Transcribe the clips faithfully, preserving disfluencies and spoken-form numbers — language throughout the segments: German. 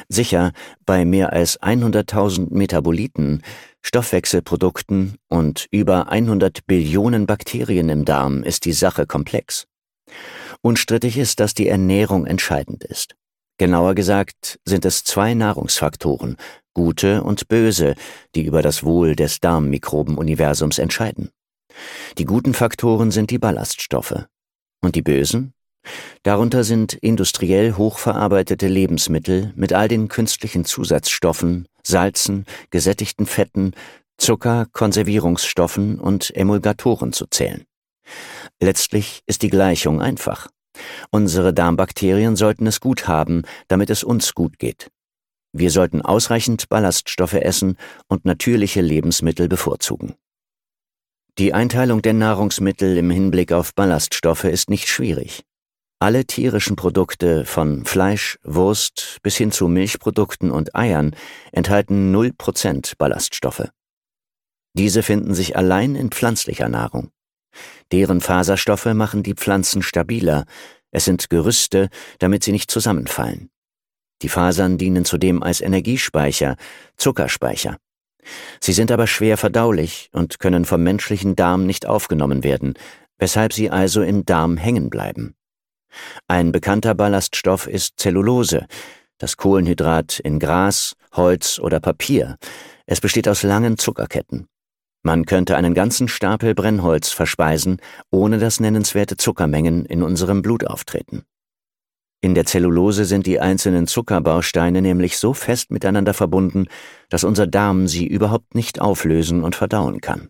Sicher, bei mehr als hunderttausend Metaboliten, Stoffwechselprodukten und über hundert Billionen Bakterien im Darm ist die Sache komplex. Unstrittig ist, dass die Ernährung entscheidend ist. Genauer gesagt sind es zwei Nahrungsfaktoren, gute und böse, die über das Wohl des Darmmikrobenuniversums entscheiden. Die guten Faktoren sind die Ballaststoffe. Und die bösen? Darunter sind industriell hochverarbeitete Lebensmittel mit all den künstlichen Zusatzstoffen, Salzen, gesättigten Fetten, Zucker, Konservierungsstoffen und Emulgatoren zu zählen. Letztlich ist die Gleichung einfach. Unsere Darmbakterien sollten es gut haben, damit es uns gut geht. Wir sollten ausreichend Ballaststoffe essen und natürliche Lebensmittel bevorzugen. Die Einteilung der Nahrungsmittel im Hinblick auf Ballaststoffe ist nicht schwierig. Alle tierischen Produkte von Fleisch, Wurst bis hin zu Milchprodukten und Eiern enthalten null Prozent Ballaststoffe. Diese finden sich allein in pflanzlicher Nahrung. Deren Faserstoffe machen die Pflanzen stabiler. Es sind Gerüste, damit sie nicht zusammenfallen. Die Fasern dienen zudem als Energiespeicher, Zuckerspeicher. Sie sind aber schwer verdaulich und können vom menschlichen Darm nicht aufgenommen werden, weshalb sie also im Darm hängen bleiben. Ein bekannter Ballaststoff ist Zellulose, das Kohlenhydrat in Gras, Holz oder Papier. Es besteht aus langen Zuckerketten. Man könnte einen ganzen Stapel Brennholz verspeisen, ohne dass nennenswerte Zuckermengen in unserem Blut auftreten. In der Zellulose sind die einzelnen Zuckerbausteine nämlich so fest miteinander verbunden, dass unser Darm sie überhaupt nicht auflösen und verdauen kann.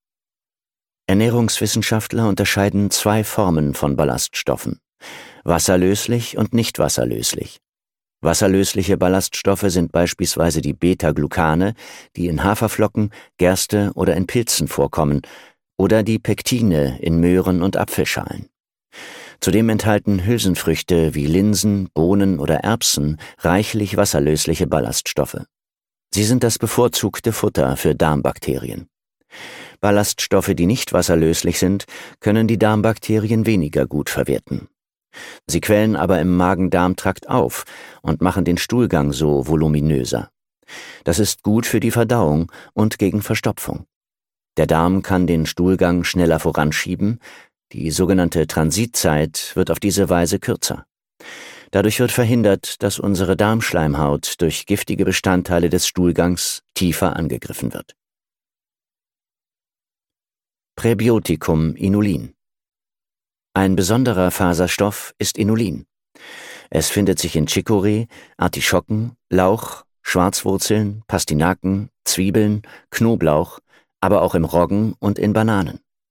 Ernährungswissenschaftler unterscheiden zwei Formen von Ballaststoffen: wasserlöslich und nicht wasserlöslich. Wasserlösliche Ballaststoffe sind beispielsweise die Beta-Glucane, die in Haferflocken, Gerste oder in Pilzen vorkommen, oder die Pektine in Möhren und Apfelschalen. Zudem enthalten Hülsenfrüchte wie Linsen, Bohnen oder Erbsen reichlich wasserlösliche Ballaststoffe. Sie sind das bevorzugte Futter für Darmbakterien. Ballaststoffe, die nicht wasserlöslich sind, können die Darmbakterien weniger gut verwerten. Sie quellen aber im Magen-Darm-Trakt auf und machen den Stuhlgang so voluminöser. Das ist gut für die Verdauung und gegen Verstopfung. Der Darm kann den Stuhlgang schneller voranschieben, die sogenannte Transitzeit wird auf diese Weise kürzer. Dadurch wird verhindert, dass unsere Darmschleimhaut durch giftige Bestandteile des Stuhlgangs tiefer angegriffen wird. Präbiotikum Inulin. Ein besonderer Faserstoff ist Inulin. Es findet sich in Chicorée, Artischocken, Lauch, Schwarzwurzeln, Pastinaken, Zwiebeln, Knoblauch, aber auch im Roggen und in Bananen.